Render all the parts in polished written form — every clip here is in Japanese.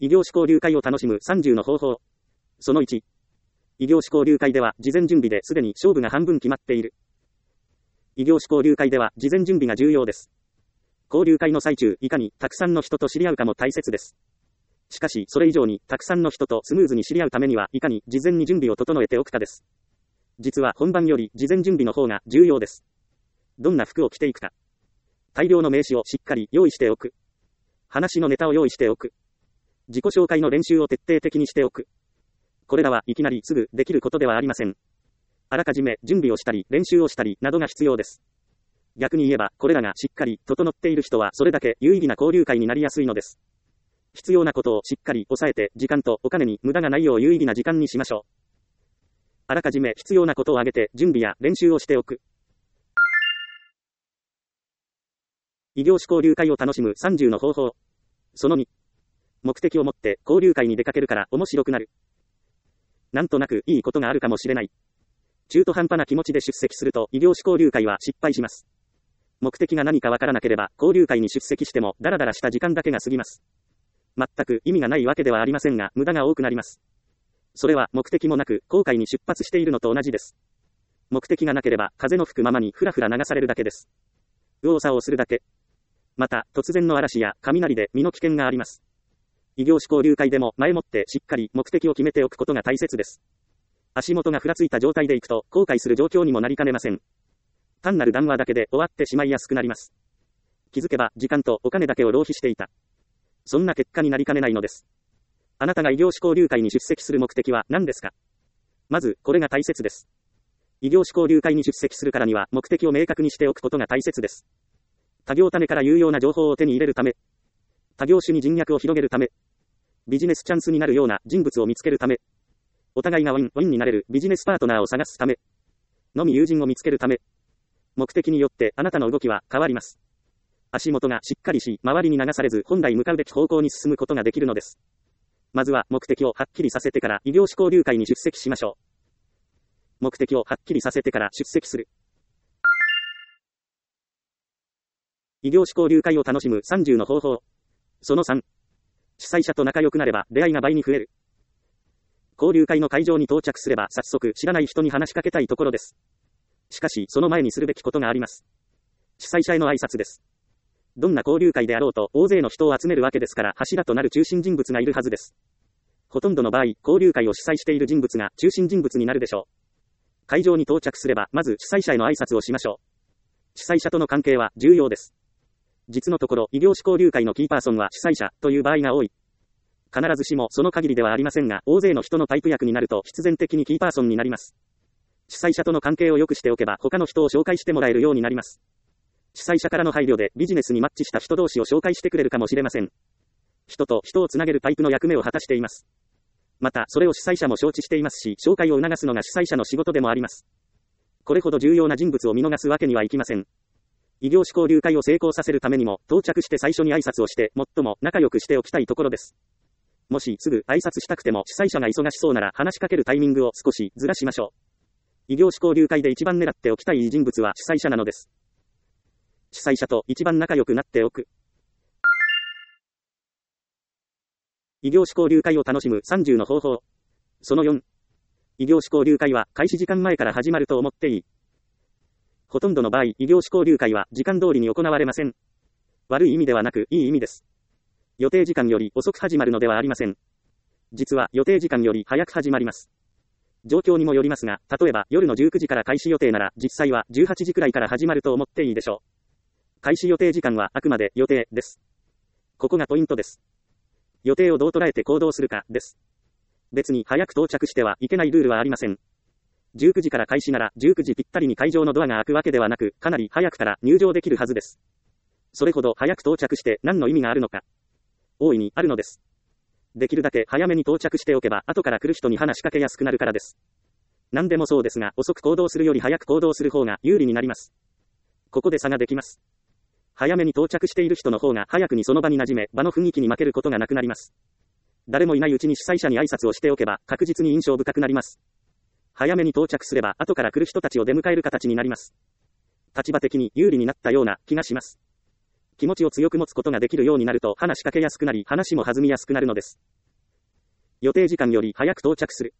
異業種交流会を楽しむ30の方法。その1。異業種交流会では事前準備ですでに勝負が半分決まっている。異業種交流会では事前準備が重要です。交流会の最中、いかにたくさんの人と知り合うかも大切です。しかし、それ以上にたくさんの人とスムーズに知り合うためには、いかに事前に準備を整えておくかです。実は本番より事前準備の方が重要です。どんな服を着ていくか。大量の名刺をしっかり用意しておく。話のネタを用意しておく。自己紹介の練習を徹底的にしておく。これらはいきなりすぐできることではありません。あらかじめ準備をしたり練習をしたりなどが必要です。逆に言えば、これらがしっかり整っている人はそれだけ有意義な交流会になりやすいのです。必要なことをしっかり抑えて、時間とお金に無駄がないよう有意義な時間にしましょう。あらかじめ必要なことを挙げて準備や練習をしておく。異業種交流会を楽しむ30の方法。その2。目的を持って交流会に出かけるから面白くなる。なんとなくいいことがあるかもしれない。中途半端な気持ちで出席すると異業種交流会は失敗します。目的が何かわからなければ交流会に出席してもダラダラした時間だけが過ぎます。全く意味がないわけではありませんが無駄が多くなります。それは目的もなく航海に出発しているのと同じです。目的がなければ風の吹くままにふらふら流されるだけです。右往左往するだけ。また突然の嵐や雷で身の危険があります。異業種交流会でも前もってしっかり目的を決めておくことが大切です。足元がふらついた状態で行くと後悔する状況にもなりかねません。単なる談話だけで終わってしまいやすくなります。気づけば時間とお金だけを浪費していた。そんな結果になりかねないのです。あなたが異業種交流会に出席する目的は何ですか？まず、これが大切です。異業種交流会に出席するからには目的を明確にしておくことが大切です。他業種から有用な情報を手に入れるため、他業種に人脈を広げるため、ビジネスチャンスになるような人物を見つけるため、お互いがウィンウィンになれるビジネスパートナーを探すため、のみ友人を見つけるため、目的によってあなたの動きは変わります。足元がしっかりし、周りに流されず本来向かうべき方向に進むことができるのです。まずは目的をはっきりさせてから異業種交流会に出席しましょう。目的をはっきりさせてから出席する。異業種交流会を楽しむ30の方法。その3。主催者と仲良くなれば出会いが倍に増える。交流会の会場に到着すれば早速知らない人に話しかけたいところです。しかしその前にするべきことがあります。主催者への挨拶です。どんな交流会であろうと大勢の人を集めるわけですから柱となる中心人物がいるはずです。ほとんどの場合、交流会を主催している人物が中心人物になるでしょう。会場に到着すればまず主催者への挨拶をしましょう。主催者との関係は重要です。実のところ異業種交流会のキーパーソンは主催者という場合が多い。必ずしもその限りではありませんが、大勢の人のパイプ役になると必然的にキーパーソンになります。主催者との関係を良くしておけば他の人を紹介してもらえるようになります。主催者からの配慮でビジネスにマッチした人同士を紹介してくれるかもしれません。人と人をつなげるパイプの役目を果たしています。また、それを主催者も承知していますし、紹介を促すのが主催者の仕事でもあります。これほど重要な人物を見逃すわけにはいきません。異業種交流会を成功させるためにも、到着して最初に挨拶をして、最も仲良くしておきたいところです。もしすぐ挨拶したくても主催者が忙しそうなら話しかけるタイミングを少しずらしましょう。異業種交流会で一番狙っておきたい人物は主催者なのです。主催者と一番仲良くなっておく。異業種交流会を楽しむ30の方法。その4。異業種交流会は開始時間前から始まると思っていい。ほとんどの場合、異業種交流会は時間通りに行われません。悪い意味ではなく、いい意味です。予定時間より遅く始まるのではありません。実は予定時間より早く始まります。状況にもよりますが、例えば夜の19時から開始予定なら、実際は18時くらいから始まると思っていいでしょう。開始予定時間はあくまで予定です。ここがポイントです。予定をどう捉えて行動するかです。別に早く到着してはいけないルールはありません。19時から開始なら19時ぴったりに会場のドアが開くわけではなく、かなり早くから入場できるはずです。それほど早く到着して何の意味があるのか。大いにあるのです。できるだけ早めに到着しておけば後から来る人に話しかけやすくなるからです。何でもそうですが、遅く行動するより早く行動する方が有利になります。ここで差ができます。早めに到着している人の方が早くにその場に馴染め、場の雰囲気に負けることがなくなります。誰もいないうちに主催者に挨拶をしておけば確実に印象深くなります。早めに到着すれば後から来る人たちを出迎える形になります。立場的に有利になったような気がします。 気持ちを強く持つことができるようになると話しかけやすくなり、話も弾みやすくなるのです。予定時間より早く到着する。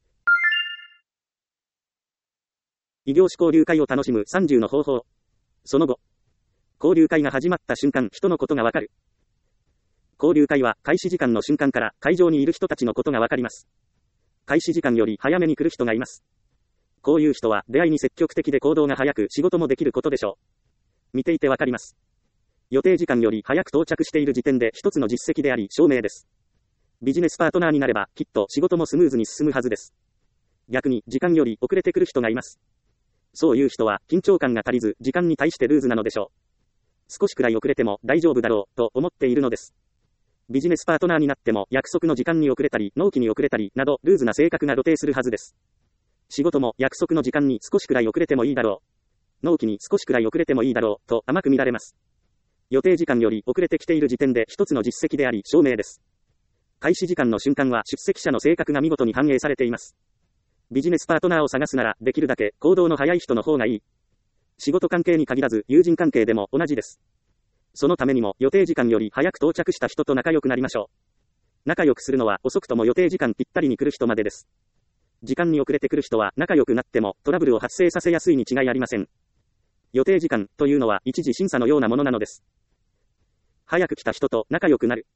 異業種交流会を楽しむ30の方法。その後、交流会が始まった瞬間、人のことがわかる。交流会は開始時間の瞬間から会場にいる人たちのことがわかります。開始時間より早めに来る人がいます。こういう人は出会いに積極的で行動が早く仕事もできることでしょう。見ていてわかります。予定時間より早く到着している時点で一つの実績であり証明です。ビジネスパートナーになればきっと仕事もスムーズに進むはずです。逆に時間より遅れてくる人がいます。そういう人は緊張感が足りず時間に対してルーズなのでしょう。少しくらい遅れても大丈夫だろうと思っているのです。ビジネスパートナーになっても約束の時間に遅れたり納期に遅れたりなどルーズな性格が露呈するはずです。仕事も約束の時間に少しくらい遅れてもいいだろう。納期に少しくらい遅れてもいいだろうと甘く見られます。予定時間より遅れてきている時点で一つの実績であり証明です。開始時間の瞬間は出席者の性格が見事に反映されています。ビジネスパートナーを探すならできるだけ行動の早い人の方がいい。仕事関係に限らず友人関係でも同じです。そのためにも予定時間より早く到着した人と仲良くなりましょう。仲良くするのは遅くとも予定時間ぴったりに来る人までです。時間に遅れてくる人は仲良くなってもトラブルを発生させやすいに違いありません。予定時間というのは一時審査のようなものなのです。早く来た人と仲良くなる。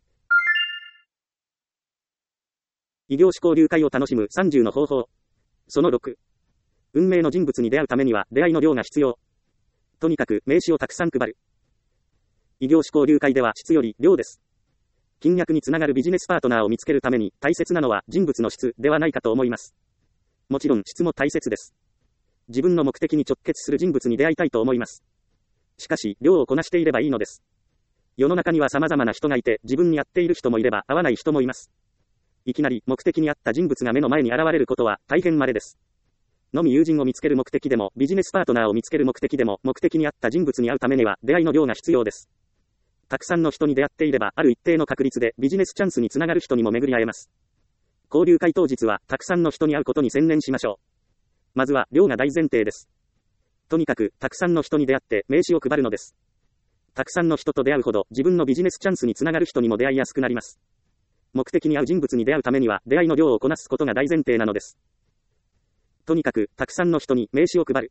異業種交流会を楽しむ30の方法。その6。運命の人物に出会うためには出会いの量が必要。とにかく名刺をたくさん配る。異業種交流会では質より量です。金脈につながるビジネスパートナーを見つけるために大切なのは人物の質ではないかと思います。もちろん質も大切です。自分の目的に直結する人物に出会いたいと思います。しかし、量をこなしていればいいのです。世の中には様々な人がいて、自分に合っている人もいれば合わない人もいます。いきなり目的に合った人物が目の前に現れることは大変稀です。のみ友人を見つける目的でもビジネスパートナーを見つける目的でも目的に合った人物に会うためには出会いの量が必要です。たくさんの人に出会っていればある一定の確率でビジネスチャンスにつながる人にも巡り会えます。交流会当日はたくさんの人に会うことに専念しましょう。まずは量が大前提です。とにかくたくさんの人に出会って名刺を配るのです。たくさんの人と出会うほど自分のビジネスチャンスにつながる人にも出会いやすくなります。目的に合う人物に出会うためには出会いの量をこなすことが大前提なのです。とにかくたくさんの人に名刺を配る。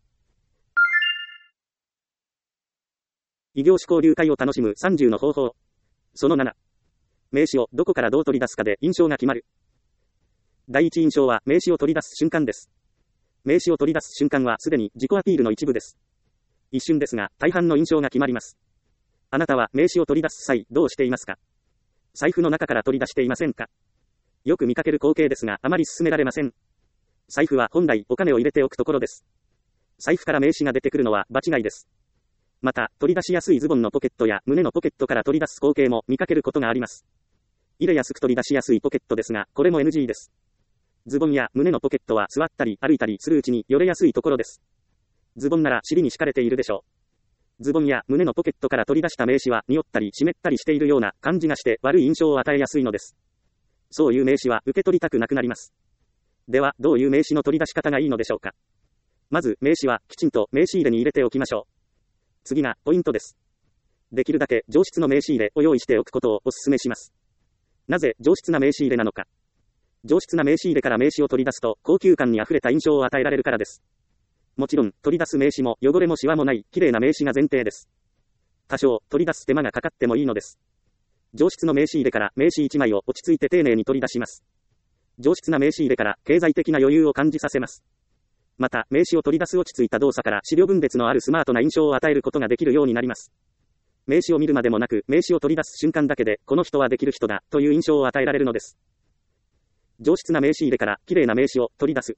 異業種交流会を楽しむ30の方法。その7。名刺をどこからどう取り出すかで印象が決まる。第一印象は名刺を取り出す瞬間です。名刺を取り出す瞬間はすでに自己アピールの一部です。一瞬ですが大半の印象が決まります。あなたは名刺を取り出す際どうしていますか？財布の中から取り出していませんか？よく見かける光景ですがあまり勧められません。財布は本来お金を入れておくところです。財布から名刺が出てくるのは場違いです。また、取り出しやすいズボンのポケットや胸のポケットから取り出す光景も見かけることがあります。入れやすく取り出しやすいポケットですが、これも NG です。ズボンや胸のポケットは座ったり歩いたりするうちによれやすいところです。ズボンなら尻に敷かれているでしょう。ズボンや胸のポケットから取り出した名刺は匂ったり湿ったりしているような感じがして悪い印象を与えやすいのです。そういう名刺は受け取りたくなくなります。では、どういう名刺の取り出し方がいいのでしょうか。まず、名刺はきちんと名刺入れに入れておきましょう。次がポイントです。できるだけ上質の名刺入れを用意しておくことをお勧めします。なぜ上質な名刺入れなのか。上質な名刺入れから名刺を取り出すと高級感に溢れた印象を与えられるからです。もちろん、取り出す名刺も汚れもシワもない綺麗な名刺が前提です。多少、取り出す手間がかかってもいいのです。上質の名刺入れから名刺1枚を落ち着いて丁寧に取り出します。上質な名刺入れから経済的な余裕を感じさせます。また、名刺を取り出す落ち着いた動作から資料分別のあるスマートな印象を与えることができるようになります。名刺を見るまでもなく、名刺を取り出す瞬間だけで、この人はできる人だ、という印象を与えられるのです。上質な名刺入れから綺麗な名刺を取り出す。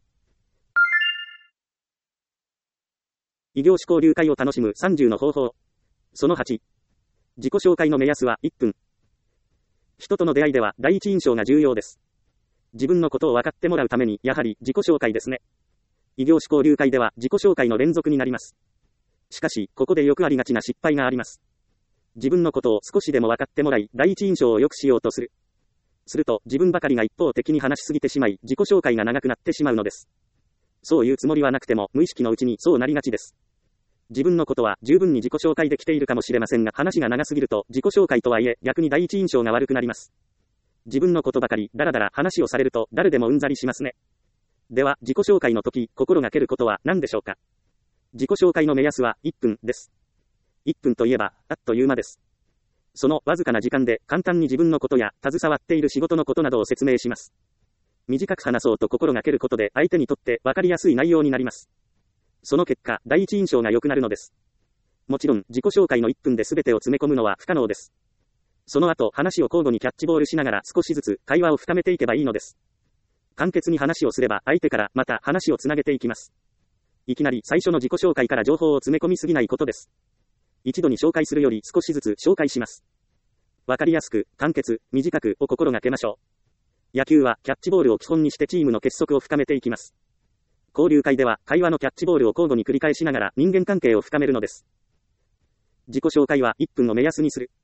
異業種交流会を楽しむ30の方法。その8。自己紹介の目安は1分。人との出会いでは第一印象が重要です。自分のことを分かってもらうためにやはり自己紹介ですね。異業種交流会では自己紹介の連続になります。しかし、ここでよくありがちな失敗があります。自分のことを少しでも分かってもらい、第一印象を良くしようとする。すると、自分ばかりが一方的に話しすぎてしまい、自己紹介が長くなってしまうのです。そういうつもりはなくても、無意識のうちにそうなりがちです。 自分のことは十分に自己紹介できているかもしれませんが、話が長すぎると自己紹介とはいえ逆に第一印象が悪くなります。自分のことばかりだらだら話をされると誰でもうんざりしますね。では、自己紹介の時、心がけることは何でしょうか。自己紹介の目安は1分です。1分といえば、あっという間です。そのわずかな時間で簡単に自分のことや携わっている仕事のことなどを説明します。短く話そうと心がけることで相手にとって分かりやすい内容になります。その結果、第一印象が良くなるのです。もちろん、自己紹介の1分で全てを詰め込むのは不可能です。その後、話を交互にキャッチボールしながら少しずつ会話を深めていけばいいのです。簡潔に話をすれば相手からまた話をつなげていきます。いきなり最初の自己紹介から情報を詰め込みすぎないことです。一度に紹介するより少しずつ紹介します。わかりやすく、簡潔、短くを心がけましょう。野球はキャッチボールを基本にしてチームの結束を深めていきます。交流会では会話のキャッチボールを交互に繰り返しながら人間関係を深めるのです。自己紹介は1分を目安にする。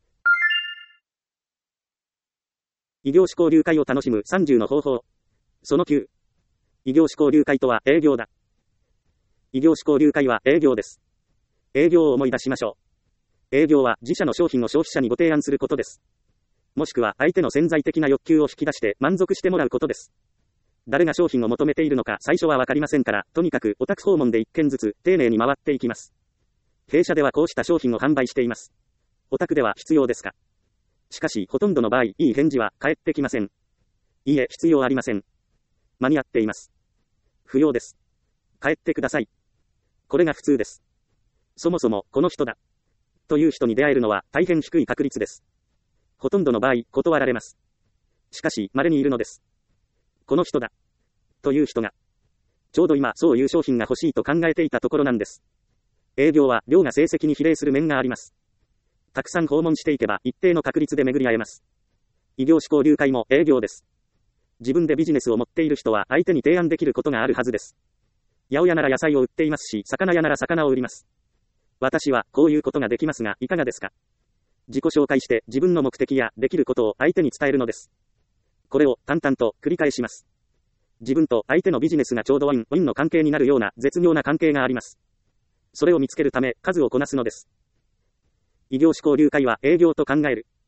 異業種交流会を楽しむ30の方法。その9。異業種交流会とは営業だ。異業種交流会は営業です。営業を思い出しましょう。営業は自社の商品を消費者にご提案することです。もしくは相手の潜在的な欲求を引き出して満足してもらうことです。誰が商品を求めているのか最初はわかりませんから、とにかくお宅訪問で1件ずつ丁寧に回っていきます。弊社ではこうした商品を販売しています。お宅では必要ですか？しかしほとんどの場合、いい返事は返ってきません。いいえ、必要ありません。間に合っています。不要です。帰ってください。これが普通です。そもそもこの人だという人に出会えるのは大変低い確率です。ほとんどの場合、断られます。しかし、稀にいるのです。この人だという人が、ちょうど今、そういう商品が欲しいと考えていたところなんです。営業は量が成績に比例する面があります。たくさん訪問していけば一定の確率で巡り合えます。異業種交流会も営業です。自分でビジネスを持っている人は相手に提案できることがあるはずです。八百屋なら野菜を売っていますし、魚屋なら魚を売ります。私はこういうことができますが、いかがですか？自己紹介して自分の目的やできることを相手に伝えるのです。これを淡々と繰り返します。自分と相手のビジネスがちょうどウィンウィンの関係になるような絶妙な関係があります。それを見つけるため数をこなすのです。異業種交流会は営業と考える。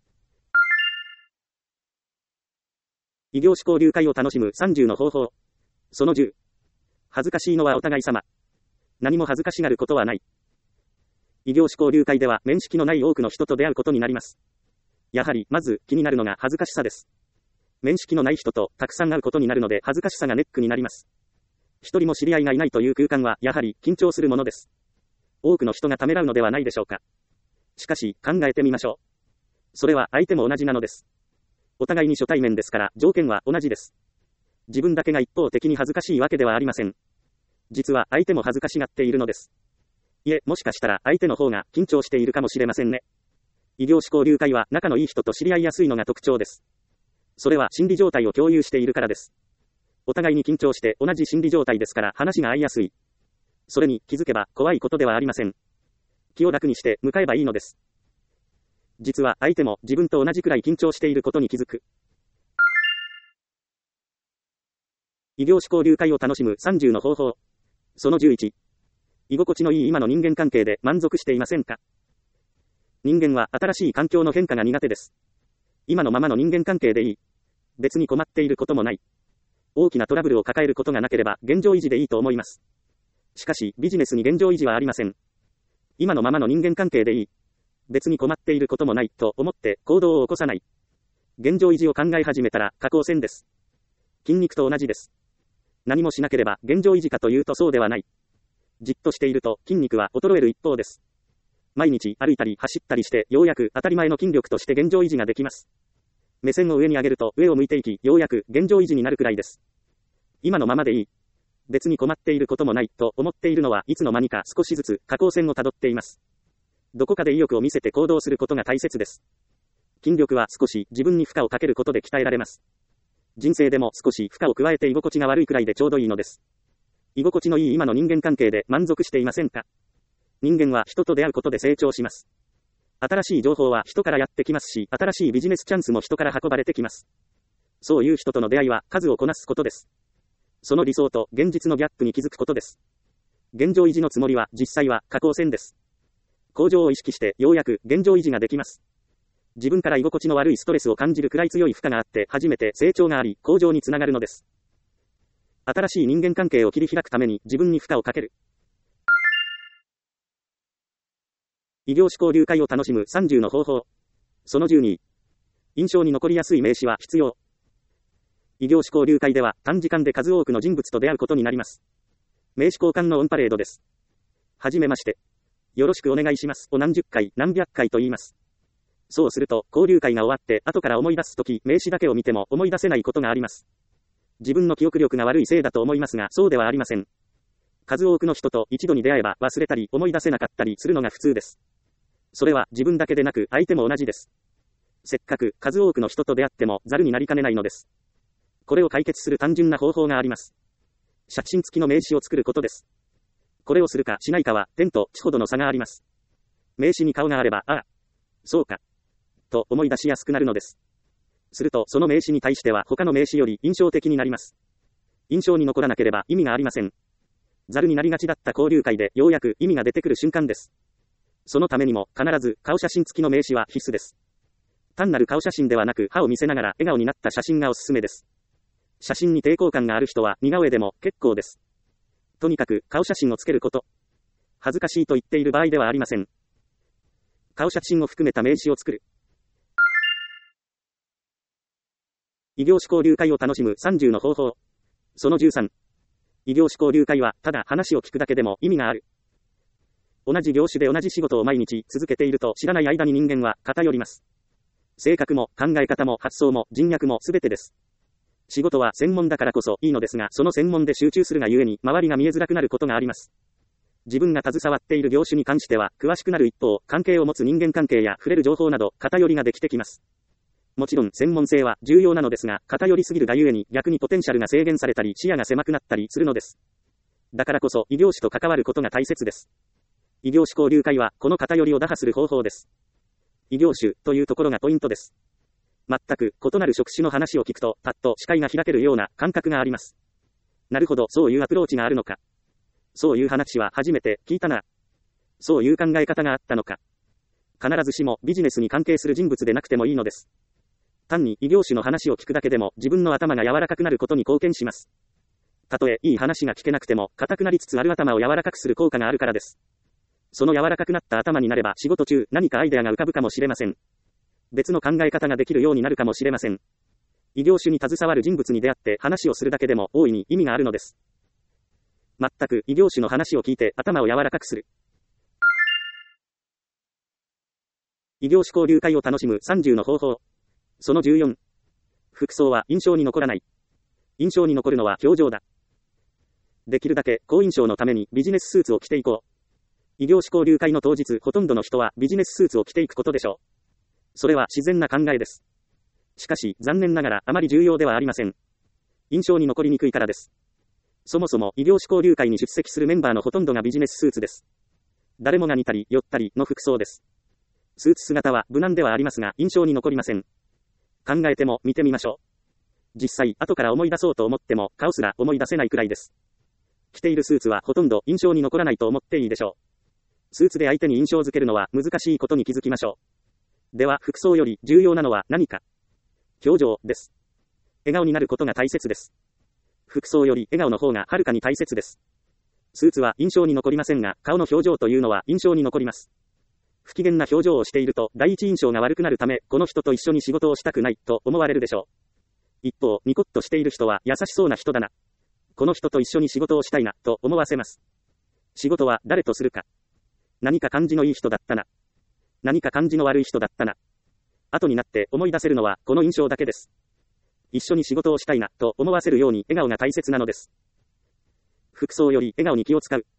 異業種交流会を楽しむ30の方法。その10。恥ずかしいのはお互い様。何も恥ずかしがることはない。異業種交流会では面識のない多くの人と出会うことになります。やはり、まず気になるのが恥ずかしさです。面識のない人とたくさん会うことになるので恥ずかしさがネックになります。一人も知り合いがいないという空間はやはり緊張するものです。多くの人がためらうのではないでしょうか。しかし、考えてみましょう。それは相手も同じなのです。お互いに初対面ですから条件は同じです。自分だけが一方的に恥ずかしいわけではありません。実は相手も恥ずかしがっているのです。いえ、もしかしたら相手の方が緊張しているかもしれませんね。異業種交流会は仲のいい人と知り合いやすいのが特徴です。それは心理状態を共有しているからです。お互いに緊張して同じ心理状態ですから話が合いやすい。それに気づけば怖いことではありません。気を楽にして向かえばいいのです。実は相手も自分と同じくらい緊張していることに気づく。異業種交流会を楽しむ30の方法。その11。居心地のいい今の人間関係で満足していませんか？人間は新しい環境の変化が苦手です。今のままの人間関係でいい。別に困っていることもない。大きなトラブルを抱えることがなければ現状維持でいいと思います。しかしビジネスに現状維持はありません。今のままの人間関係でいい。別に困っていることもないと思って行動を起こさない。現状維持を考え始めたら下降線です。筋肉と同じです。何もしなければ現状維持かというとそうではない。じっとしていると筋肉は衰える一方です。毎日歩いたり走ったりしてようやく当たり前の筋力として現状維持ができます。目線を上に上げると上を向いていきようやく現状維持になるくらいです。今のままでいい。別に困っていることもないと思っているのはいつの間にか少しずつ下降線をたどっています。どこかで意欲を見せて行動することが大切です。筋力は少し自分に負荷をかけることで鍛えられます。人生でも少し負荷を加えて居心地が悪いくらいでちょうどいいのです。居心地のいい今の人間関係で満足していませんか？人間は人と出会うことで成長します。新しい情報は人からやってきますし、新しいビジネスチャンスも人から運ばれてきます。そういう人との出会いは数をこなすことです。その理想と現実のギャップに気づくことです。 現状維持のつもりは実際は下降線です。向上を意識してようやく現状維持ができます。自分から居心地の悪いストレスを感じるくらい強い負荷があって初めて成長があり向上につながるのです。新しい人間関係を切り開くために自分に負荷をかける。異業種交流会を楽しむ30の方法。その12。印象に残りやすい名詞は必要。異業種交流会では短時間で数多くの人物と出会うことになります。名刺交換のオンパレードです。はじめまして。よろしくお願いしますを何十回何百回と言います。そうすると交流会が終わって後から思い出すとき名刺だけを見ても思い出せないことがあります。自分の記憶力が悪いせいだと思いますがそうではありません。数多くの人と一度に出会えば忘れたり思い出せなかったりするのが普通です。それは自分だけでなく相手も同じです。せっかく数多くの人と出会ってもザルになりかねないのです。これを解決する単純な方法があります。写真付きの名刺を作ることです。これをするかしないかは天と地ほどの差があります。名刺に顔があれば、ああ、そうか、と思い出しやすくなるのです。するとその名刺に対しては他の名刺より印象的になります。印象に残らなければ意味がありません。ザルになりがちだった交流会でようやく意味が出てくる瞬間です。そのためにも必ず顔写真付きの名刺は必須です。単なる顔写真ではなく歯を見せながら笑顔になった写真がおすすめです。写真に抵抗感がある人は似顔絵でも結構です。とにかく顔写真をつけること。恥ずかしいと言っている場合ではありません。顔写真を含めた名刺を作る。異業種交流会を楽しむ30の方法。その13。異業種交流会はただ話を聞くだけでも意味がある。同じ業種で同じ仕事を毎日続けていると知らない間に人間は偏ります。性格も考え方も発想も人脈も全てです。仕事は専門だからこそいいのですが、その専門で集中するがゆえに周りが見えづらくなることがあります。自分が携わっている業種に関しては詳しくなる一方、関係を持つ人間関係や触れる情報など偏りができてきます。もちろん専門性は重要なのですが、偏りすぎるがゆえに逆にポテンシャルが制限されたり視野が狭くなったりするのです。だからこそ異業種と関わることが大切です。異業種交流会はこの偏りを打破する方法です。異業種というところがポイントです。全く異なる職種の話を聞くとパッと視界が開けるような感覚があります。なるほど、そういうアプローチがあるのか。そういう話は初めて聞いたな。そういう考え方があったのか。必ずしもビジネスに関係する人物でなくてもいいのです。単に異業種の話を聞くだけでも自分の頭が柔らかくなることに貢献します。たとえいい話が聞けなくても硬くなりつつある頭を柔らかくする効果があるからです。その柔らかくなった頭になれば仕事中何かアイデアが浮かぶかもしれません。別の考え方ができるようになるかもしれません。異業種に携わる人物に出会って話をするだけでも大いに意味があるのです。全く異業種の話を聞いて頭を柔らかくする。異業種交流会を楽しむ30の方法。その14。服装は印象に残らない。印象に残るのは表情だ。できるだけ好印象のためにビジネススーツを着ていこう。異業種交流会の当日ほとんどの人はビジネススーツを着ていくことでしょう。それは自然な考えです。しかし残念ながらあまり重要ではありません。印象に残りにくいからです。そもそも異業種交流会に出席するメンバーのほとんどがビジネススーツです。誰もが似たり寄ったりの服装です。スーツ姿は無難ではありますが印象に残りません。考えても見てみましょう。実際後から思い出そうと思っても顔すら思い出せないくらいです。着ているスーツはほとんど印象に残らないと思っていいでしょう。スーツで相手に印象づけるのは難しいことに気づきましょう。では服装より重要なのは何か。表情です。笑顔になることが大切です。服装より笑顔の方がはるかに大切です。スーツは印象に残りませんが、顔の表情というのは印象に残ります。不機嫌な表情をしていると第一印象が悪くなるため、この人と一緒に仕事をしたくないと思われるでしょう。一方、ニコッとしている人は優しそうな人だな。この人と一緒に仕事をしたいなと思わせます。仕事は誰とするか。何か感じのいい人だったな。何か感じの悪い人だったな。後になって思い出せるのはこの印象だけです。一緒に仕事をしたいなと思わせるように笑顔が大切なのです。服装より笑顔に気を使う。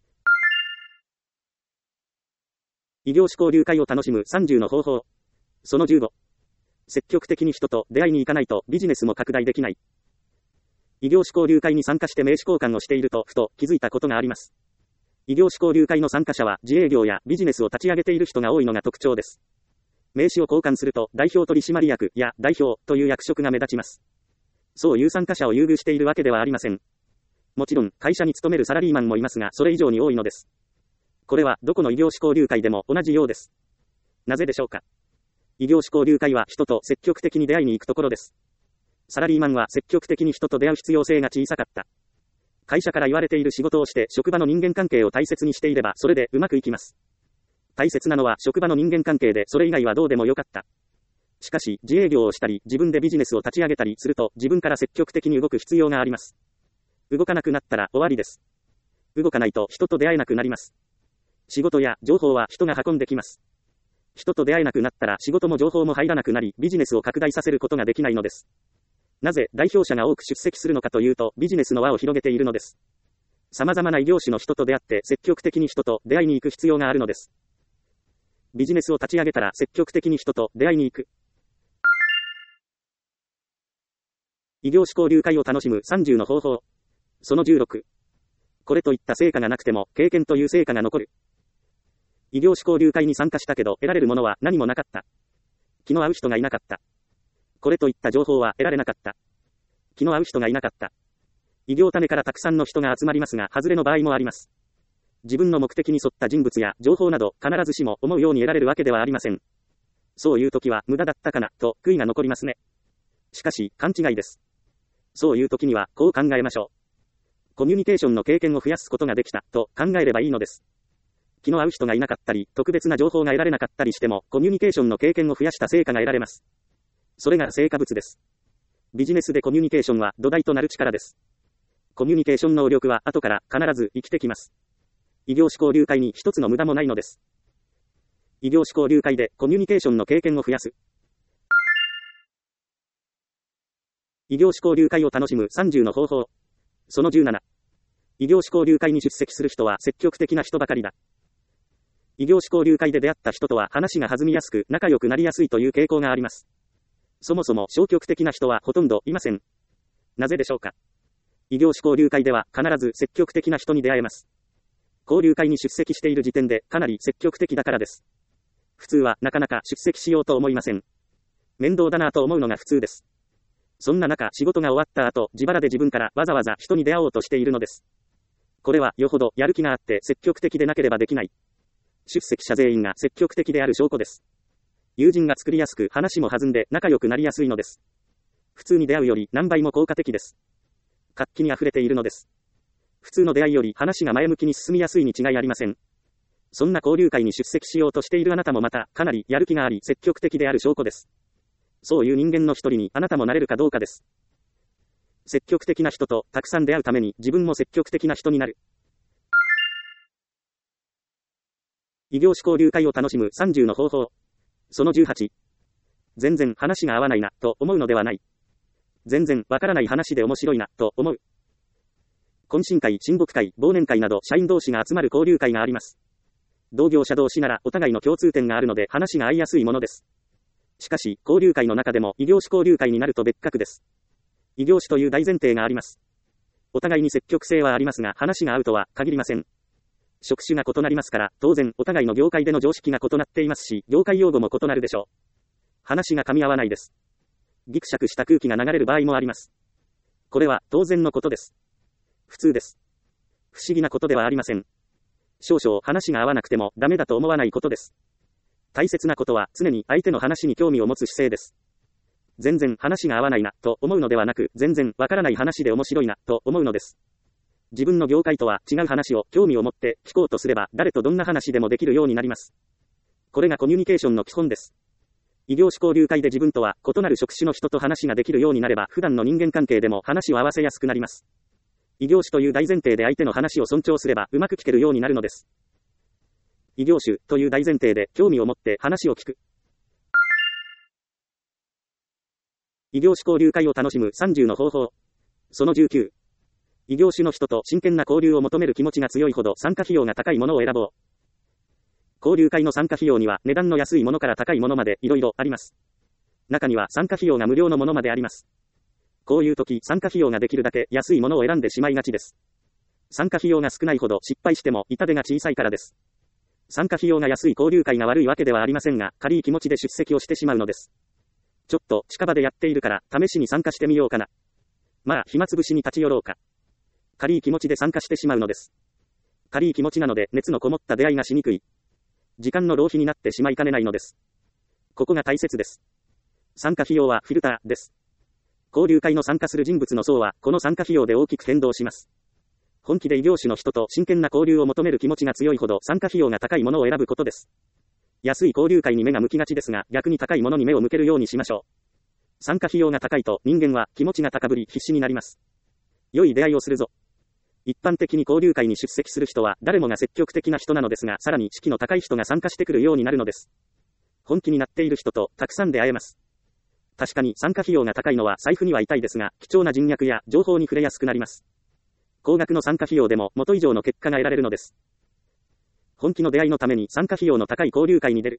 異業種交流会を楽しむ30の方法。その15。積極的に人と出会いに行かないとビジネスも拡大できない。異業種交流会に参加して名刺交換をしているとふと気づいたことがあります。異業種交流会の参加者は自営業やビジネスを立ち上げている人が多いのが特徴です。名刺を交換すると代表取締役や代表という役職が目立ちます。そういう参加者を優遇しているわけではありません。 もちろん、会社に勤めるサラリーマンもいますが、それ以上に多いのです。これは、どこの異業種交流会でも同じようです。なぜでしょうか。異業種交流会は人と積極的に出会いに行くところです。サラリーマンは積極的に人と出会う必要性が小さかった。会社から言われている仕事をして職場の人間関係を大切にしていればそれでうまくいきます。大切なのは職場の人間関係でそれ以外はどうでもよかった。しかし自営業をしたり自分でビジネスを立ち上げたりすると自分から積極的に動く必要があります。動かなくなったら終わりです。動かないと人と出会えなくなります。仕事や情報は人が運んできます。人と出会えなくなったら仕事も情報も入らなくなりビジネスを拡大させることができないのです。なぜ代表者が多く出席するのかというと、ビジネスの輪を広げているのです。様々な異業種の人と出会って積極的に人と出会いに行く必要があるのです。ビジネスを立ち上げたら積極的に人と出会いに行く。異業種交流会を楽しむ30の方法。その16。これといった成果がなくても経験という成果が残る。異業種交流会に参加したけど得られるものは何もなかった。気の合う人がいなかった。これといった情報は得られなかった。気の合う人がいなかった。異業種からたくさんの人が集まりますが、外れの場合もあります。自分の目的に沿った人物や情報など、必ずしも思うように得られるわけではありません。そういう時は無駄だったかな、と悔いが残りますね。しかし、勘違いです。そういう時には、こう考えましょう。コミュニケーションの経験を増やすことができた、と考えればいいのです。気の合う人がいなかったり、特別な情報が得られなかったりしても、コミュニケーションの経験を増やした成果が得られます。それが成果物です。ビジネスでコミュニケーションは土台となる力です。コミュニケーション能力は後から必ず生きてきます。異業種交流会に一つの無駄もないのです。異業種交流会でコミュニケーションの経験を増やす。異業種交流会を楽しむ30の方法。その17。異業種交流会に出席する人は積極的な人ばかりだ。異業種交流会で出会った人とは話が弾みやすく仲良くなりやすいという傾向があります。そもそも消極的な人はほとんどいません。なぜでしょうか。異業種交流会では必ず積極的な人に出会えます。交流会に出席している時点でかなり積極的だからです。普通はなかなか出席しようと思いません。面倒だなと思うのが普通です。そんな中、仕事が終わった後、自腹で自分からわざわざ人に出会おうとしているのです。これはよほどやる気があって積極的でなければできない。出席者全員が積極的である証拠です。友人が作りやすく話も弾んで仲良くなりやすいのです。普通に出会うより何倍も効果的です。活気に溢れているのです。普通の出会いより話が前向きに進みやすいに違いありません。そんな交流会に出席しようとしているあなたもまたかなりやる気があり積極的である証拠です。そういう人間の一人にあなたもなれるかどうかです。積極的な人とたくさん出会うために自分も積極的な人になる。異業種交流会を楽しむ30の方法。その18。全然話が合わないなと思うのではない。全然わからない話で面白いなと思う。懇親会、親睦会、忘年会など社員同士が集まる交流会があります。同業者同士ならお互いの共通点があるので話が合いやすいものです。しかし、交流会の中でも異業種交流会になると別格です。異業種という大前提があります。お互いに積極性はありますが話が合うとは限りません。職種が異なりますから、当然お互いの業界での常識が異なっていますし、業界用語も異なるでしょう。話が噛み合わないです。ギクシャクした空気が流れる場合もあります。これは当然のことです。普通です。不思議なことではありません。少々話が合わなくてもダメだと思わないことです。大切なことは常に相手の話に興味を持つ姿勢です。全然話が合わないなと思うのではなく、全然わからない話で面白いなと思うのです。自分の業界とは違う話を興味を持って聞こうとすれば誰とどんな話でもできるようになります。これがコミュニケーションの基本です。異業種交流会で自分とは異なる職種の人と話ができるようになれば普段の人間関係でも話を合わせやすくなります。異業種という大前提で相手の話を尊重すればうまく聞けるようになるのです。異業種という大前提で興味を持って話を聞く。異業種交流会を楽しむ30の方法。その19。異業種の人と真剣な交流を求める気持ちが強いほど参加費用が高いものを選ぼう。交流会の参加費用には値段の安いものから高いものまでいろいろあります。中には参加費用が無料のものまであります。こういう時、参加費用ができるだけ安いものを選んでしまいがちです。参加費用が少ないほど失敗しても痛手が小さいからです。参加費用が安い交流会が悪いわけではありませんが、軽い気持ちで出席をしてしまうのです。ちょっと近場でやっているから試しに参加してみようかな。まあ暇つぶしに立ち寄ろうか。 軽い気持ちで参加してしまうのです。軽い気持ちなので熱のこもった出会いがしにくい。時間の浪費になってしまいかねないのです。ここが大切です。参加費用はフィルターです。交流会の参加する人物の層は、この参加費用で大きく変動します。本気で異業種の人と真剣な交流を求める気持ちが強いほど参加費用が高いものを選ぶことです。安い交流会に目が向きがちですが、逆に高いものに目を向けるようにしましょう。参加費用が高いと人間は気持ちが高ぶり必死になります。良い出会いをするぞ。一般的に交流会に出席する人は誰もが積極的な人なのですが、さらに士気の高い人が参加してくるようになるのです。本気になっている人とたくさん出会えます。確かに参加費用が高いのは財布には痛いですが、貴重な人脈や情報に触れやすくなります。高額の参加費用でも元以上の結果が得られるのです。本気の出会いのために参加費用の高い交流会に出る。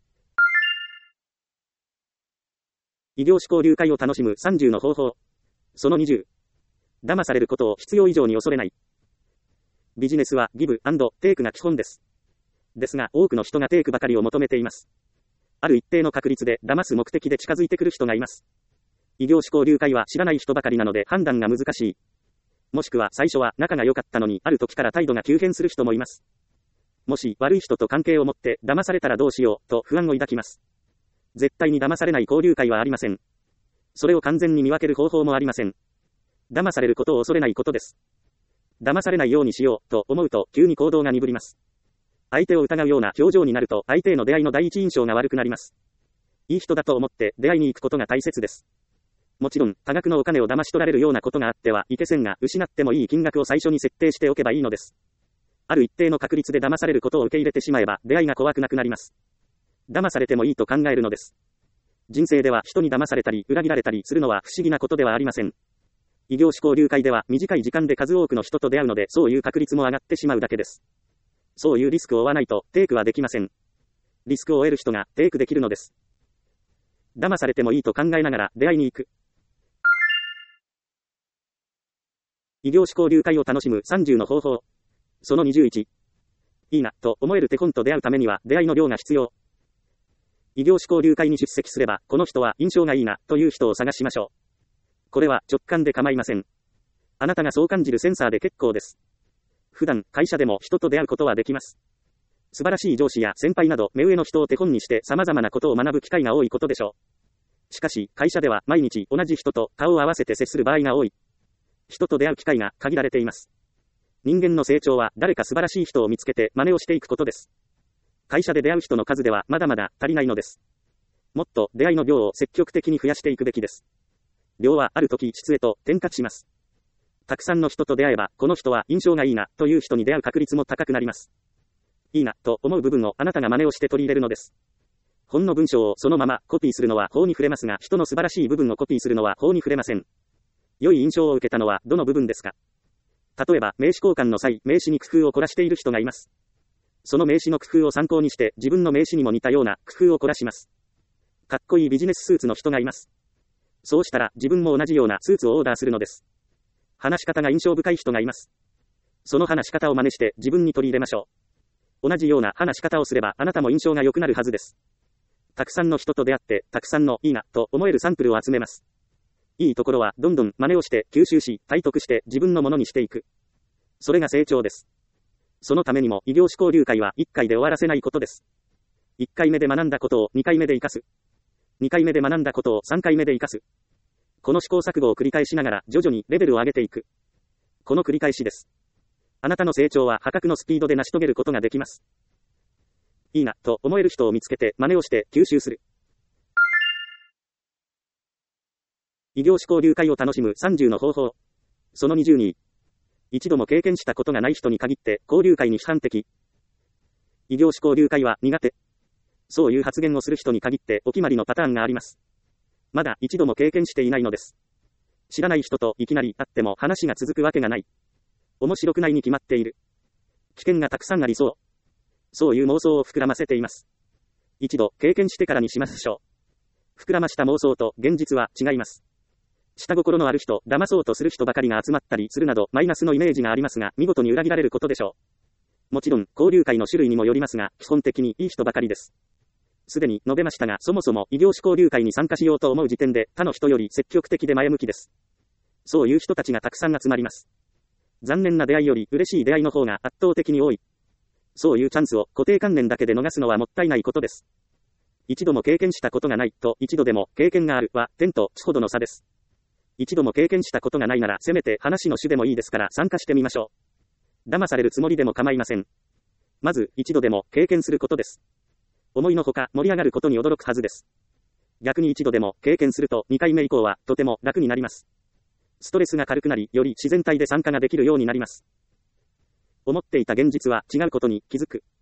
異業種交流会を楽しむ30の方法。その20。騙されることを必要以上に恐れない。ビジネスはギブ&テイクが基本です。ですが、多くの人がテイクばかりを求めています。ある一定の確率で騙す目的で近づいてくる人がいます。異業種交流会は知らない人ばかりなので判断が難しい。もしくは最初は仲が良かったのにある時から態度が急変する人もいます。もし悪い人と関係を持って騙されたらどうしようと不安を抱きます。絶対に騙されない交流会はありません。それを完全に見分ける方法もありません。騙されることを恐れないことです。騙されないようにしようと思うと急に行動が鈍ります。相手を疑うような表情になると相手への出会いの第一印象が悪くなります。いい人だと思って出会いに行くことが大切です。もちろん多額のお金を騙し取られるようなことがあってはいけせんが、失ってもいい金額を最初に設定しておけばいいのです。ある一定の確率で騙されることを受け入れてしまえば出会いが怖くなくなります。騙されてもいいと考えるのです。人生では人に騙されたり裏切られたりするのは不思議なことではありません。異業種交流会では短い時間で数多くの人と出会うので、そういう確率も上がってしまうだけです。そういうリスクを負わないとテイクはできません。リスクを負える人がテイクできるのです。騙されてもいいと考えながら出会いに行く。異業種交流会を楽しむ30の方法。その21。いいなと思える手本と出会うためには出会いの量が必要。異業種交流会に出席すれば、この人は印象がいいなという人を探しましょう。これは直感で構いません。あなたがそう感じるセンサーで結構です。普段、会社でも人と出会うことはできます。素晴らしい上司や先輩など、目上の人を手本にして様々なことを学ぶ機会が多いことでしょう。しかし、会社では毎日同じ人と顔を合わせて接する場合が多い。人と出会う機会が限られています。人間の成長は誰か素晴らしい人を見つけて真似をしていくことです。会社で出会う人の数ではまだまだ足りないのです。もっと出会いの量を積極的に増やしていくべきです。量はある時質へと転化します。たくさんの人と出会えば、この人は印象がいいなという人に出会う確率も高くなります。いいなと思う部分をあなたが真似をして取り入れるのです。本の文章をそのままコピーするのは法に触れますが、人の素晴らしい部分をコピーするのは法に触れません。良い印象を受けたのはどの部分ですか？例えば、名刺交換の際、名刺に工夫を凝らしている人がいます。その名刺の工夫を参考にして、自分の名刺にも似たような工夫を凝らします。かっこいいビジネススーツの人がいます。そうしたら、自分も同じようなスーツをオーダーするのです。話し方が印象深い人がいます。その話し方を真似して自分に取り入れましょう。同じような話し方をすればあなたも印象が良くなるはずです。たくさんの人と出会って、たくさんのいいなと思えるサンプルを集めます。いいところはどんどん真似をして吸収し、体得して自分のものにしていく。それが成長です。そのためにも異業種交流会は1回で終わらせないことです。1回目で学んだことを2回目で活かす。2回目で学んだことを3回目で活かす。この試行錯誤を繰り返しながら徐々にレベルを上げていく。この繰り返しです。あなたの成長は破格のスピードで成し遂げることができます。いいなと思える人を見つけて真似をして吸収する。異業種交流会を楽しむ30の方法。その20に、一度も経験したことがない人に限って交流会に批判的。異業種交流会は苦手。そういう発言をする人に限ってお決まりのパターンがあります。まだ一度も経験していないのです。知らない人といきなり会っても話が続くわけがない。面白くないに決まっている。危険がたくさんありそう。そういう妄想を膨らませています。一度経験してからにしましょう。膨らました妄想と現実は違います。下心のある人、騙そうとする人ばかりが集まったりするなどマイナスのイメージがありますが、見事に裏切られることでしょう。もちろん交流会の種類にもよりますが、基本的にいい人ばかりです。すでに述べましたが、そもそも異業種交流会に参加しようと思う時点で他の人より積極的で前向きです。そういう人たちがたくさん集まります。 残念な出会いより嬉しい出会いの方が圧倒的に多い。そういうチャンスを固定観念だけで逃すのはもったいないことです。一度も経験したことがないと一度でも経験があるは天と地ほどの差です。一度も経験したことがないならせめて話の種でもいいですから参加してみましょう。騙されるつもりでも構いません。まず一度でも経験することです。思いのほか盛り上がることに驚くはずです。逆に一度でも経験すると2回目以降はとても楽になります。ストレスが軽くなりより自然体で参加ができるようになります。思っていた現実は違うことに気づく。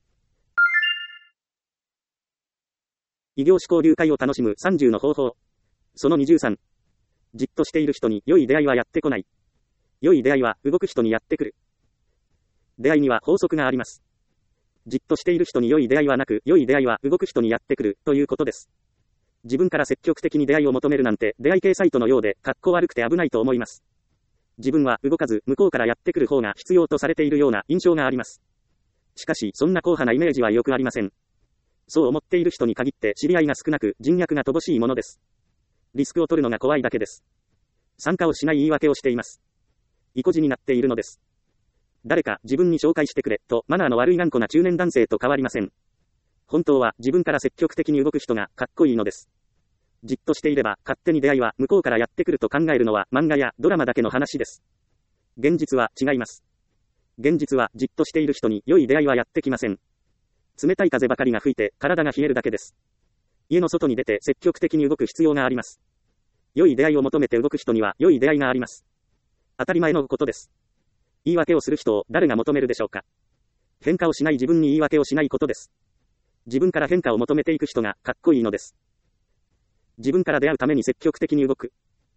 異業種交流会を楽しむ30の方法。その23。じっとしている人に良い出会いはやってこない。良い出会いは動く人にやってくる。出会いには法則があります。じっとしている人に良い出会いはなく、良い出会いは動く人にやってくるということです。自分から積極的に出会いを求めるなんて出会い系サイトのようで格好悪くて危ないと思います。自分は動かず向こうからやってくる方が必要とされているような印象があります。しかしそんな硬派なイメージはよくありません。そう思っている人に限って知り合いが少なく人脈が乏しいものです。リスクを取るのが怖いだけです。参加をしない言い訳をしています。意固地になっているのです。誰か自分に紹介してくれとマナーの悪い頑固な中年男性と変わりません。本当は自分から積極的に動く人がかっこいいのです。じっとしていれば勝手に出会いは向こうからやってくると考えるのは漫画やドラマだけの話です。現実は違います。現実はじっとしている人に良い出会いはやってきません。冷たい風ばかりが吹いて体が冷えるだけです。家の外に出て積極的に動く必要があります。良い出会いを求めて動く人には良い出会いがあります。当たり前のことです。言い訳をする人を誰が求めるでしょうか。変化をしない自分に言い訳をしないことです。自分から変化を求めていく人がかっこいいのです。自分から出会うために積極的に動く。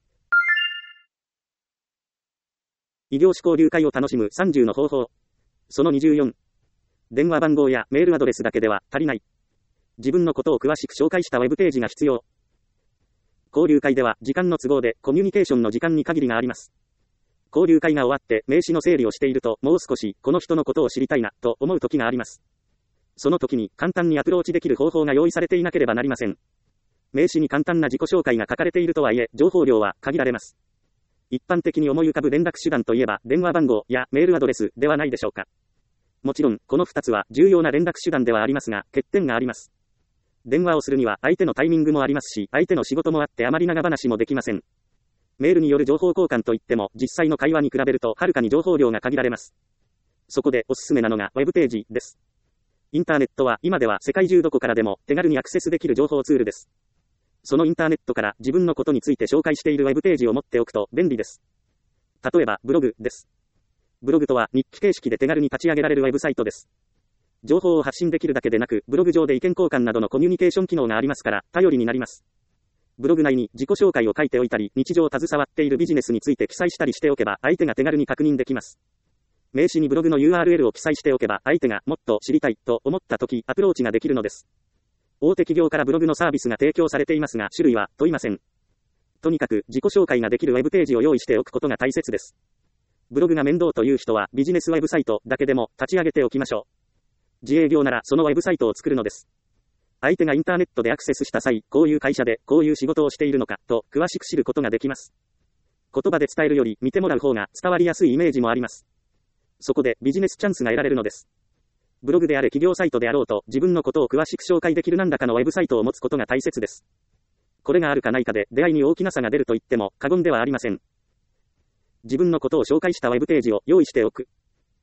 異業種交流会を楽しむ30の方法。その24。電話番号やメールアドレスだけでは足りない。自分のことを詳しく紹介したウェブページが必要。交流会では時間の都合でコミュニケーションの時間に限りがあります。交流会が終わって名刺の整理をしているともう少しこの人のことを知りたいなと思う時があります。その時に簡単にアプローチできる方法が用意されていなければなりません。名刺に簡単な自己紹介が書かれているとはいえ情報量は限られます。一般的に思い浮かぶ連絡手段といえば電話番号やメールアドレスではないでしょうか。もちろんこの2つは重要な連絡手段ではありますが欠点があります。電話をするには相手のタイミングもありますし相手の仕事もあってあまり長話もできません。メールによる情報交換といっても実際の会話に比べるとはるかに情報量が限られます。そこでおすすめなのがウェブページです。インターネットは今では世界中どこからでも手軽にアクセスできる情報ツールです。そのインターネットから自分のことについて紹介しているウェブページを持っておくと便利です。例えばブログです。ブログとは日記形式で手軽に立ち上げられるウェブサイトです。情報を発信できるだけでなくブログ上で意見交換などのコミュニケーション機能がありますから頼りになります。ブログ内に自己紹介を書いておいたり日常携わっているビジネスについて記載したりしておけば相手が手軽に確認できます。名刺にブログの URL を記載しておけば相手がもっと知りたいと思った時アプローチができるのです。大手企業からブログのサービスが提供されていますが種類は問いません。とにかく自己紹介ができるウェブページを用意しておくことが大切です。ブログが面倒という人はビジネスウェブサイトだけでも立ち上げておきましょう。自営業ならそのウェブサイトを作るのです。相手がインターネットでアクセスした際、こういう会社でこういう仕事をしているのかと詳しく知ることができます。言葉で伝えるより見てもらう方が伝わりやすいイメージもあります。そこでビジネスチャンスが得られるのです。ブログであれ企業サイトであろうと自分のことを詳しく紹介できる何らかのウェブサイトを持つことが大切です。これがあるかないかで出会いに大きな差が出ると言っても過言ではありません。自分のことを紹介したウェブページを用意しておく。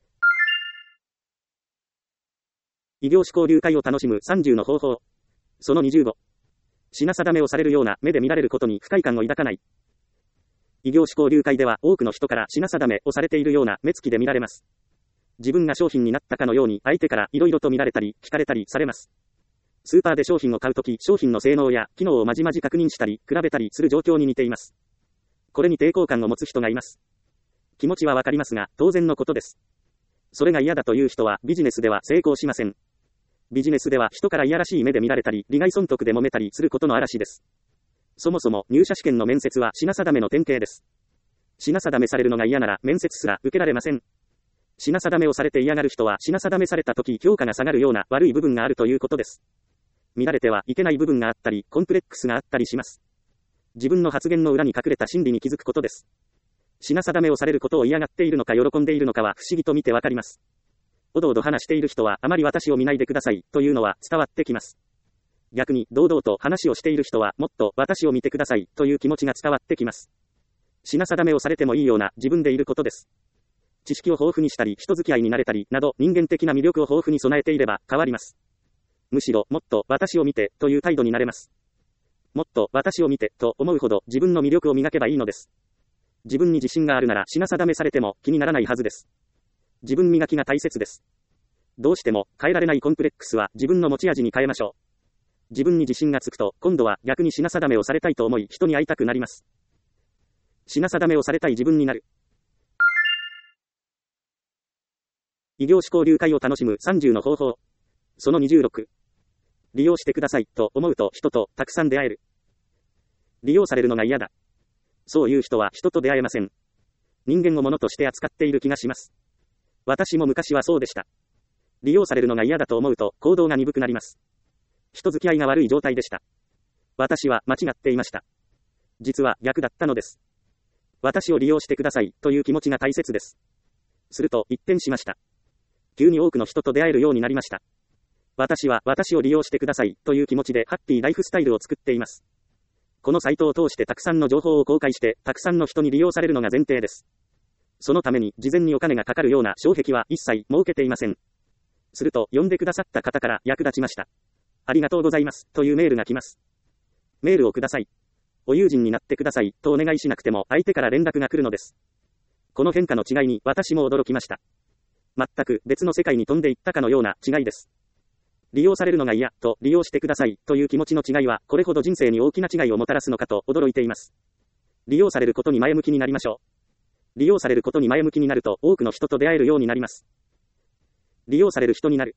異業種交流会を楽しむ30の方法。その25。品定めをされるような目で見られることに不快感を抱かない。異業種交流会では多くの人から品定めをされているような目つきで見られます。自分が商品になったかのように相手から色々と見られたり聞かれたりされます。スーパーで商品を買うとき商品の性能や機能をまじまじ確認したり比べたりする状況に似ています。これに抵抗感を持つ人がいます。気持ちはわかりますが当然のことです。それが嫌だという人はビジネスでは成功しません。ビジネスでは人からいやらしい目で見られたり利害損得で揉めたりすることの嵐です。そもそも入社試験の面接は品定めの典型です。品定めされるのが嫌なら面接すら受けられません。品定めをされて嫌がる人は品定めされた時評価が下がるような悪い部分があるということです。見られてはいけない部分があったりコンプレックスがあったりします。自分の発言の裏に隠れた心理に気づくことです。 品定めをされることを嫌がっているのか喜んでいるのかは不思議と見てわかります。おどおど話している人はあまり私を見ないでくださいというのは伝わってきます。逆に堂々と話をしている人はもっと私を見てくださいという気持ちが伝わってきます。品定めをされてもいいような自分でいることです。知識を豊富にしたり人付き合いになれたりなど人間的な魅力を豊富に備えていれば変わります。むしろもっと私を見てという態度になれます。もっと私を見てと思うほど自分の魅力を磨けばいいのです。自分に自信があるなら品定めされても気にならないはずです。自分磨きが大切です。どうしても変えられないコンプレックスは自分の持ち味に変えましょう。自分に自信がつくと今度は逆に品定めをされたいと思い人に会いたくなります。品定めをされたい自分になる。異業種交流会を楽しむ30の方法。その26。利用してくださいと思うと人とたくさん出会える。利用されるのが嫌だ。そういう人は人と出会えません。人間を物として扱っている気がします。私も昔はそうでした。利用されるのが嫌だと思うと行動が鈍くなります。人付き合いが悪い状態でした。私は間違っていました。実は逆だったのです。私を利用してくださいという気持ちが大切です。すると一転しました。急に多くの人と出会えるようになりました。私は私を利用してくださいという気持ちでハッピーライフスタイルを作っています。このサイトを通してたくさんの情報を公開してたくさんの人に利用されるのが前提です。そのために事前にお金がかかるような障壁は一切設けていません。すると呼んでくださった方から役立ちました。ありがとうございますというメールが来ます。メールをください。お友人になってくださいとお願いしなくても相手から連絡が来るのです。この変化の違いに私も驚きました。全く別の世界に飛んでいったかのような違いです。利用されるのが嫌と利用してくださいという気持ちの違いはこれほど人生に大きな違いをもたらすのかと驚いています。利用されることに前向きになりましょう。利用されることに前向きになると多くの人と出会えるようになります。利用される人になる。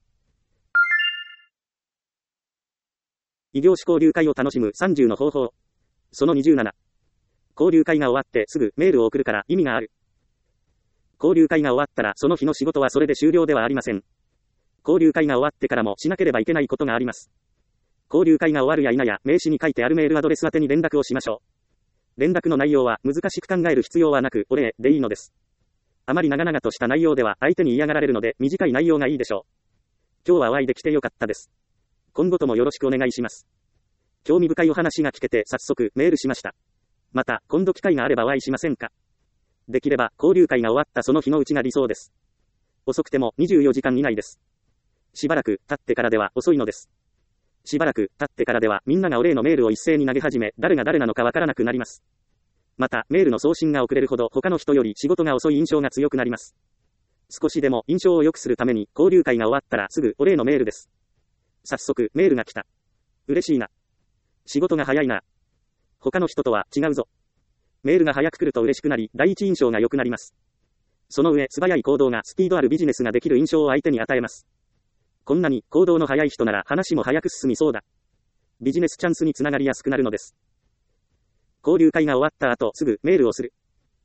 異業種交流会を楽しむ30の方法。その27。交流会が終わってすぐメールを送るから意味がある。交流会が終わったらその日の仕事はそれで終了ではありません。交流会が終わってからもしなければいけないことがあります。交流会が終わるや否や名刺に書いてあるメールアドレス宛てに連絡をしましょう。連絡の内容は難しく考える必要はなくお礼でいいのです。あまり長々とした内容では相手に嫌がられるので短い内容がいいでしょう。今日はお会いできてよかったです。今後ともよろしくお願いします。興味深いお話が聞けて早速メールしました。また今度機会があればお会いしませんか。できれば交流会が終わったその日のうちが理想です。遅くても24時間以内です。しばらく経ってからでは遅いのです。しばらく経ってからではみんながお礼のメールを一斉に投げ始め誰が誰なのかわからなくなります。またメールの送信が遅れるほど他の人より仕事が遅い印象が強くなります。少しでも印象を良くするために交流会が終わったらすぐお礼のメールです。早速メールが来た。嬉しいな。仕事が早いな。他の人とは違うぞ。メールが早く来ると嬉しくなり第一印象が良くなります。その上素早い行動がスピードあるビジネスができる印象を相手に与えます。こんなに行動の早い人なら話も早く進みそうだ。ビジネスチャンスにつながりやすくなるのです。交流会が終わった後すぐメールをする。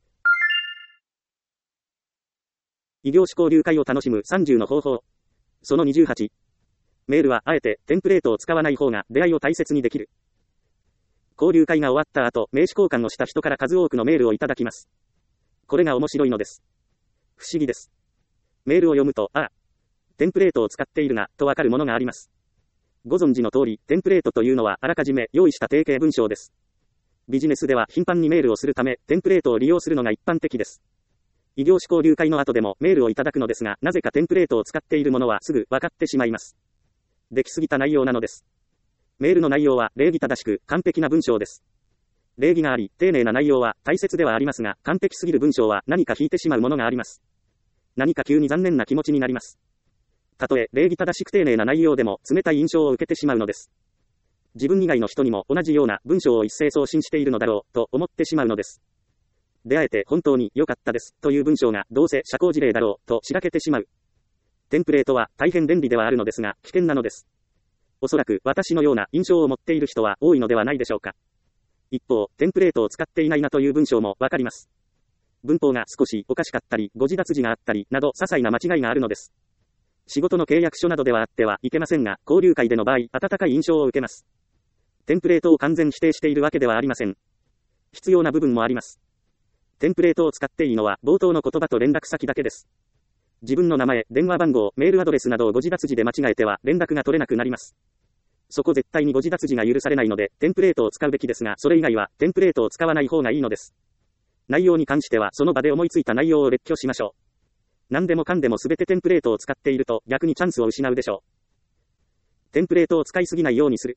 異業種交流会を楽しむ30の方法。その28。メールはあえてテンプレートを使わない方が出会いを大切にできる。交流会が終わった後名刺交換をした人から数多くのメールをいただきます。これが面白いのです。不思議です。メールを読むと、ああ、テンプレートを使っているな、とわかるものがあります。ご存知の通り、テンプレートというのはあらかじめ用意した定型文章です。ビジネスでは頻繁にメールをするため、テンプレートを利用するのが一般的です。異業種交流会の後でもメールをいただくのですが、なぜかテンプレートを使っているものはすぐ分かってしまいます。できすぎた内容なのです。メールの内容は礼儀正しく完璧な文章です。礼儀があり、丁寧な内容は大切ではありますが、完璧すぎる文章は何か引いてしまうものがあります。何か急に残念な気持ちになります。たとえ礼儀正しく丁寧な内容でも冷たい印象を受けてしまうのです。自分以外の人にも同じような文章を一斉送信しているのだろうと思ってしまうのです。出会えて本当に良かったですという文章がどうせ社交辞令だろうとしらけてしまう。テンプレートは大変便利ではあるのですが危険なのです。おそらく私のような印象を持っている人は多いのではないでしょうか。一方、テンプレートを使っていないなという文章もわかります。文法が少しおかしかったり、誤字脱字があったりなど些細な間違いがあるのです。仕事の契約書などではあってはいけませんが、交流会での場合、温かい印象を受けます。テンプレートを完全否定しているわけではありません。必要な部分もあります。 テンプレートを使っていいのは冒頭の言葉と連絡先だけです。自分の名前、電話番号、メールアドレスなどをご自立時で間違えては連絡が取れなくなります。そこ絶対にご自立時が許されないので、テンプレートを使うべきですが、それ以外はテンプレートを使わない方がいいのです。内容に関してはその場で思いついた内容を列挙しましょう。何でもかんでもすべてテンプレートを使っていると逆にチャンスを失うでしょう。テンプレートを使いすぎないようにする。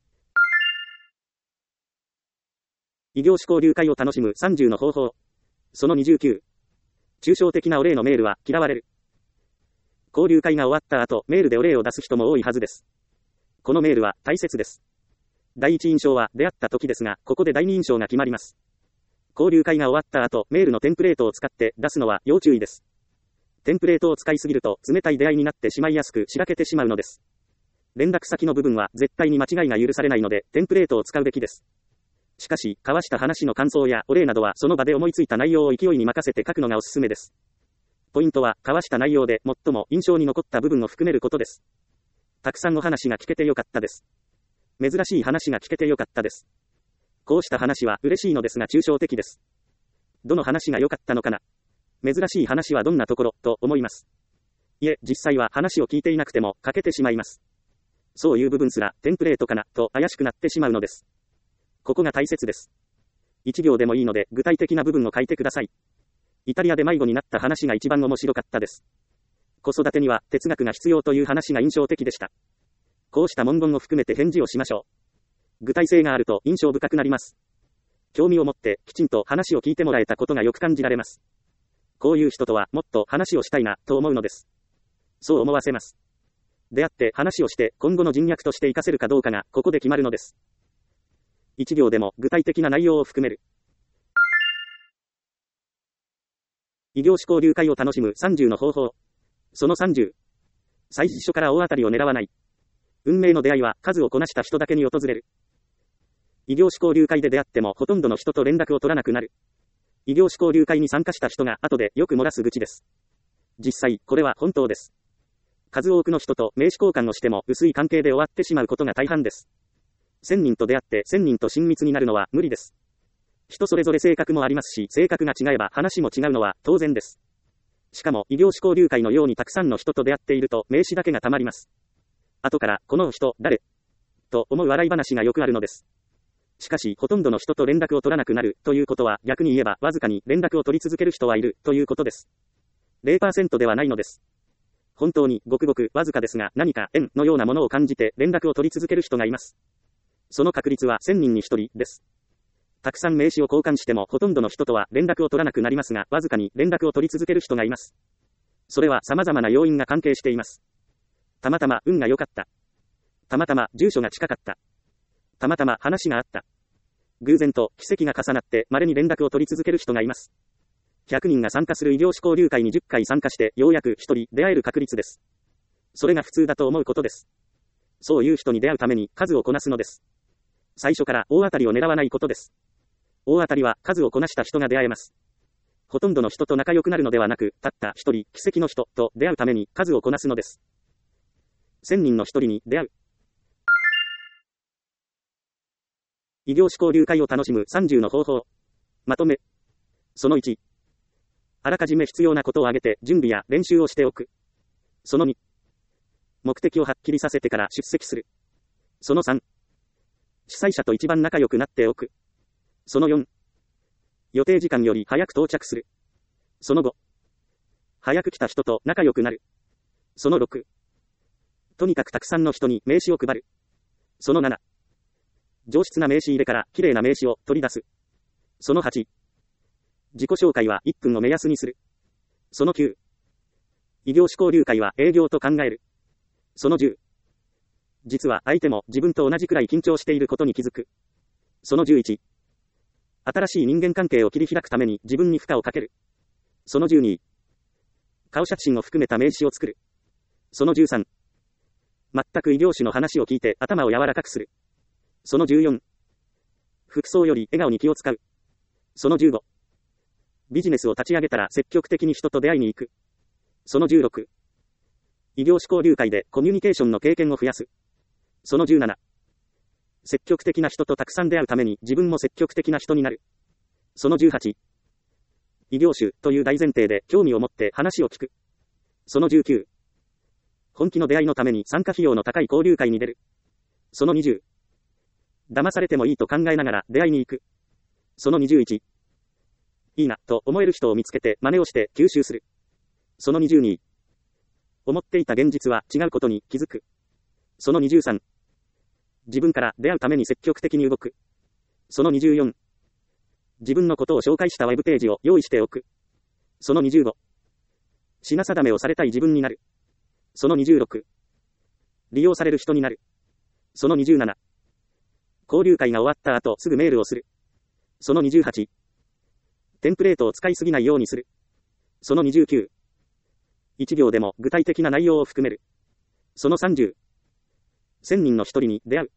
異業種交流会を楽しむ30の方法。その29。抽象的なお礼のメールは嫌われる。交流会が終わった後、メールでお礼を出す人も多いはずです。このメールは大切です。第一印象は出会った時ですが、ここで第二印象が決まります。交流会が終わった後、メールのテンプレートを使って出すのは要注意です。テンプレートを使いすぎると冷たい出会いになってしまいやすくしらけてしまうのです。連絡先の部分は絶対に間違いが許されないので、テンプレートを使うべきです。しかし、交わした話の感想やお礼などはその場で思いついた内容を勢いに任せて書くのがおすすめです。ポイントは、交わした内容で最も印象に残った部分を含めることです。たくさんの話が聞けてよかったです。珍しい話が聞けてよかったです。こうした話は嬉しいのですが抽象的です。どの話が良かったのかな。珍しい話はどんなところと思います。いえ、実際は話を聞いていなくても書けてしまいます。そういう部分すらテンプレートかなと怪しくなってしまうのです。ここが大切です。1行でもいいので具体的な部分を書いてください。イタリアで迷子になった話が一番面白かったです。子育てには哲学が必要という話が印象的でした。こうした文言を含めて返事をしましょう。具体性があると印象深くなります。興味を持ってきちんと話を聞いてもらえたことがよく感じられます。こういう人とはもっと話をしたいなと思うのです。そう思わせます。出会って話をして今後の人脈として活かせるかどうかがここで決まるのです。1行でも具体的な内容を含める。異業種交流会を楽しむ30の方法。その30。最初から大当たりを狙わない。運命の出会いは数をこなした人だけに訪れる。異業種交流会で出会ってもほとんどの人と連絡を取らなくなる。異業種交流会に参加した人が後でよく漏らす愚痴です。実際、これは本当です。数多くの人と名刺交換をしても薄い関係で終わってしまうことが大半です。1000人と出会って1000人と親密になるのは無理です。人それぞれ性格もありますし、性格が違えば話も違うのは当然です。しかも異業種交流会のようにたくさんの人と出会っていると名刺だけがたまります。後から、この人、誰と思う笑い話がよくあるのです。しかし、ほとんどの人と連絡を取らなくなるということは、逆に言えば、わずかに連絡を取り続ける人はいるということです。0% ではないのです。本当にごくごくわずかですが、何か縁のようなものを感じて連絡を取り続ける人がいます。その確率は1000人に1人です。たくさん名刺を交換しても、ほとんどの人とは連絡を取らなくなりますが、わずかに連絡を取り続ける人がいます。それは様々な要因が関係しています。たまたま運が良かった。たまたま住所が近かった。たまたま話があった。偶然と奇跡が重なって稀に連絡を取り続ける人がいます。100人が参加する異業種交流会に10回参加してようやく1人出会える確率です。それが普通だと思うことです。そういう人に出会うために数をこなすのです。最初から大当たりを狙わないことです。大当たりは数をこなした人が出会えます。ほとんどの人と仲良くなるのではなく、たった一人、奇跡の人と出会うために数をこなすのです。1000人の一人に出会う。異業種交流会を楽しむ30の方法。まとめ。その1。あらかじめ必要なことを挙げて準備や練習をしておく。その2。目的をはっきりさせてから出席する。その3。主催者と一番仲良くなっておく。その4。予定時間より早く到着する。その5。早く来た人と仲良くなる。その6。とにかくたくさんの人に名刺を配る。その7。上質な名刺入れから綺麗な名刺を取り出す。その8。自己紹介は1分を目安にする。その9。異業種交流会は営業と考える。その10。実は相手も自分と同じくらい緊張していることに気づく。その11。新しい人間関係を切り開くために自分に負荷をかける。その12。顔写真を含めた名刺を作る。その13。全く異業種の話を聞いて頭を柔らかくする。その14。服装より笑顔に気を使う。その15。ビジネスを立ち上げたら積極的に人と出会いに行く。その16。異業種交流会でコミュニケーションの経験を増やす。その17。積極的な人とたくさん出会うために自分も積極的な人になる。その18。 異業種という大前提で興味を持って話を聞く。その19。本気の出会いのために参加費用の高い交流会に出る。その20。騙されてもいいと考えながら出会いに行く。その21。いいな、と思える人を見つけて真似をして吸収する。その22。思っていた現実は違うことに気づく。その23。自分から出会うために積極的に動く。その24。自分のことを紹介したウェブページを用意しておく。その25。品定めをされたい自分になる。その26。利用される人になる。その27。交流会が終わった後すぐメールをする。その28。テンプレートを使いすぎないようにする。その29。1行でも具体的な内容を含める。その30。1000人の一人に出会う。